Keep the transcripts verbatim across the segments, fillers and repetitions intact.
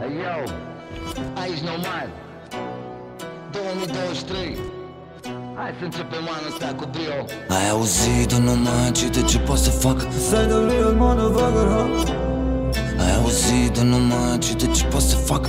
Hey, yo, aici Nomad două mii douăzeci și trei. Hai să începem anul ăsta cu brio. Ai auzit de Nomad și de ce poate să facă? Say the real motherfucker, huh? Ai auzit de Nomad și de ce poate să facă?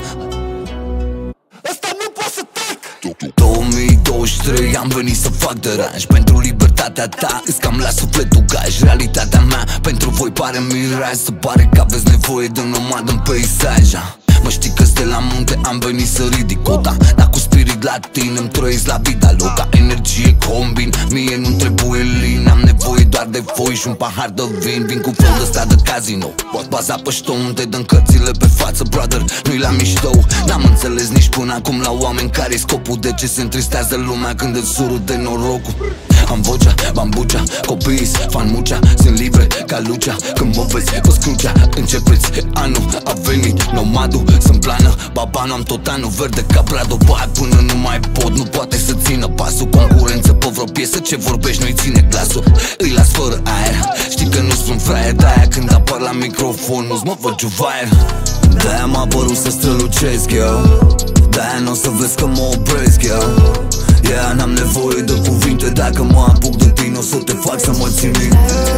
Ăsta nu poate să tacă! două mii douăzeci și trei am venit să fac deranj. Pentru libertatea ta îți cam la sufletul gaj. Realitatea mea pentru voi pare miraj. Se pare că aveți nevoie de Nomad în peisaj. Mă știi că de la munte am venit să ridic cota, dar cu spirit latin îmi trăiesc la vida loca. Energie combin, mie nu trebuie lin. Am nevoie doar de voi și un pahar de vin. Vin cu flow de ăsta de casino, baza pe șton, te dăm cărțile pe față, brother, nu-i la mișto. N-am înțeles nici până acum la oameni care-i scopul. De ce se întristează lumea când îți sură de norocul? Am vocea, bambucea, copiii fan mucea, sunt libre ca Lucea. Când mă vezi pe scrucea, începeți anul, a venit Nomadul. Sunt plană, baba, nu am tot anul verde ca Brado. Bag până nu mai pot, nu poate să țină pasul. Concurență pe vreo piesă, ce vorbești nu-i ține glasul. Îi las fără aer, știi că nu sunt fraier. De-aia când apar la microfon nu-ți mă văd juvair. De-aia m-a părut să strălucesc eu, de-aia n-o să vezi că mă opresc eu. Yeah, n-am nevoie de cuvinte, dacă mă apuc de tine o să te fac să mă țin minte.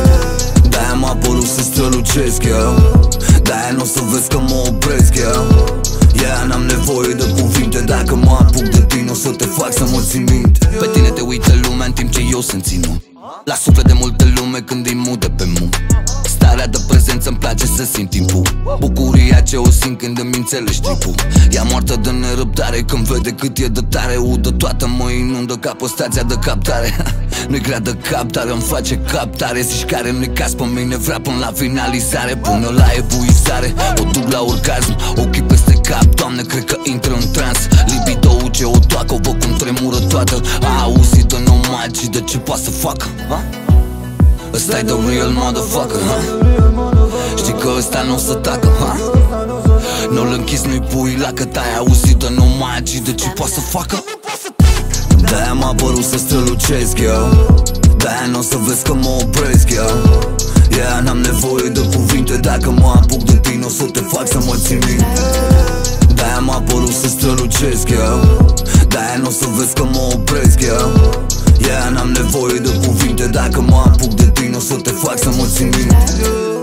De-aia m-a părut să strălucesc eu, de-aia n-o să vezi că mă opresc eu. Yeah, n-am nevoie de cuvinte, dacă mă apuc de tine o să te fac să mă țin minte. Pe tine te uită lumea în timp ce eu sunt ținut la suflet de multă lume când îi mută pe mu. Starea de prezență îmi place să simt timpul, bucuria ce o simt când îmi înțelegi tripul. Ea moartă de nerăbdare când vede cât e de tare. Udă toată mă inundă ca pe stația de captare. Nu-i grea de cap, dar îmi face captare. Zici care nu-i caz pe mine, vrea până la finalizare. Până la epuizare, o duc la orgasm, ochii peste cap, Doamne, cred că intră în trans. Libido-ul ce o toacă, o văd cum tremură toată. A auzit de Nomad și de ce poate să facă, ha? Ăsta-i the real motherfucker, ha? Știi că ăsta n-o să tacă, ha? Nu-l închis, nu-i pui la că t-ai auzit de Nomad și de ce poate să facă? De-aia m-a părut să strălucesc eu, de-aia n-o să vezi că mă opresc eu. Yeah, n-am nevoie de cuvinte, dacă mă apuc de tine o să te fac să mă țin minte. De-aia m-a părut să strălucesc eu, de-aia n-o să vezi că mă opresc eu. Yeah, n-am nevoie de cuvinte, dacă mă apuc de tine o să te fac să mă țin minte.